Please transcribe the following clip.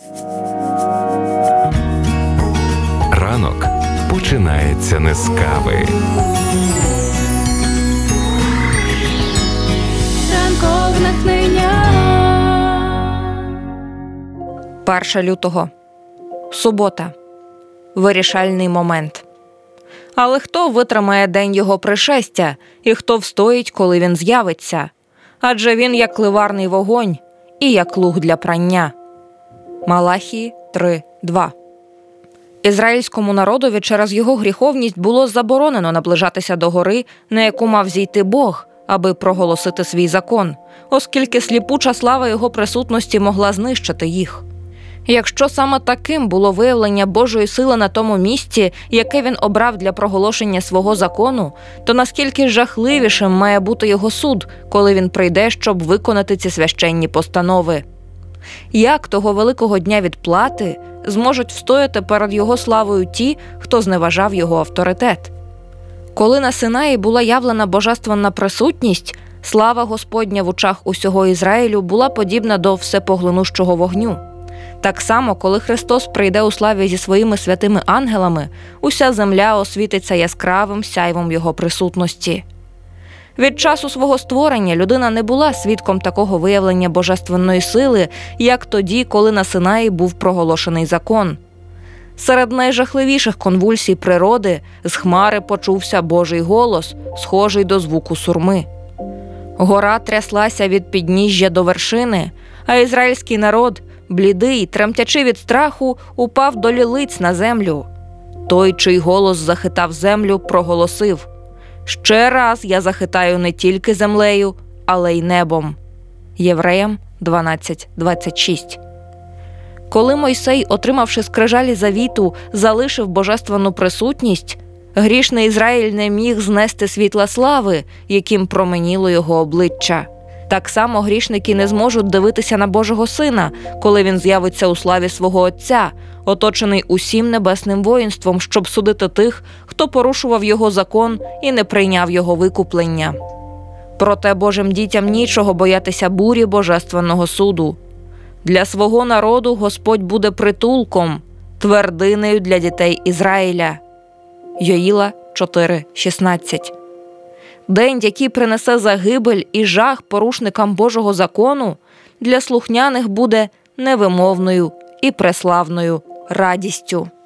Ранок починається не з кави. Ранкове натхнення. 1 лютого. Субота. Вирішальний момент. Але хто витримає день його пришестя, і хто встоїть, коли він з'явиться? Адже він як ливарний вогонь і як луг для прання. Малахії 3:2. Ізраїльському народові через його гріховність було заборонено наближатися до гори, на яку мав зійти Бог, аби проголосити свій закон, оскільки сліпуча слава його присутності могла знищити їх. Якщо саме таким було виявлення Божої сили на тому місці, яке він обрав для проголошення свого закону, то наскільки жахливішим має бути його суд, коли він прийде, щоб виконати ці священні постанови? Як того великого дня відплати зможуть встояти перед його славою ті, хто зневажав його авторитет? Коли на Синаї була явлена божественна присутність, слава Господня в очах усього Ізраїлю була подібна до всепоглинущого вогню. Так само, коли Христос прийде у славі зі своїми святими ангелами, уся земля освітиться яскравим сяйвом Його присутності. Від часу свого створення людина не була свідком такого виявлення божественної сили, як тоді, коли на Синаї був проголошений закон. Серед найжахливіших конвульсій природи з хмари почувся Божий голос, схожий до звуку сурми. Гора тряслася від підніжжя до вершини, а ізраїльський народ, блідий, тремтячи від страху, упав до лілиць на землю. Той, чий голос захитав землю, проголосив: «Ще раз я захитаю не тільки землею, але й небом». Євреям 12:26. Коли Мойсей, отримавши скрижалі завіту, залишив божественну присутність, грішний Ізраїль не міг знести світла слави, яким променіло його обличчя. Так само грішники не зможуть дивитися на Божого Сина, коли він з'явиться у славі свого Отця, оточений усім небесним воїнством, щоб судити тих, хто порушував його закон і не прийняв його викуплення. Проте Божим дітям нічого боятися бурі божественного суду. Для свого народу Господь буде притулком, твердинею для дітей Ізраїля. Йоїла 4:16. День, який принесе загибель і жах порушникам Божого закону, для слухняних буде невимовною і преславною радістю.